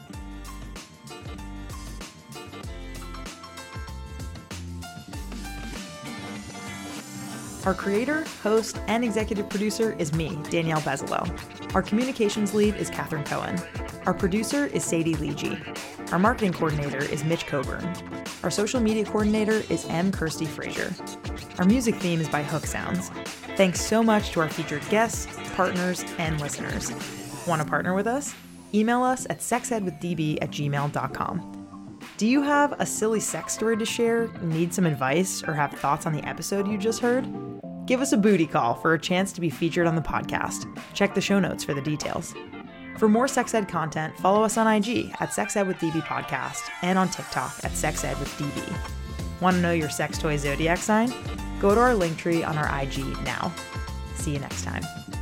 Our creator, host, and executive producer is me, Danielle Bezalel. Our communications lead is Catherine Cohen. Our producer is Sadie Leegee. Our marketing coordinator is Mitch Coburn. Our social media coordinator is M. Kirsty Frazier. Our music theme is by Hook Sounds. Thanks so much to our featured guests, partners, and listeners. Want to partner with us? Email us at sexedwithdb at gmail dot com. Do you have a silly sex story to share, need some advice, or have thoughts on the episode you just heard? Give us a booty call for a chance to be featured on the podcast. Check the show notes for the details. For more sex ed content, follow us on I G at sexedwithdb podcast and on TikTok at sexedwithdb. Want to know your sex toy zodiac sign? Go to our link tree on our I G now. See you next time.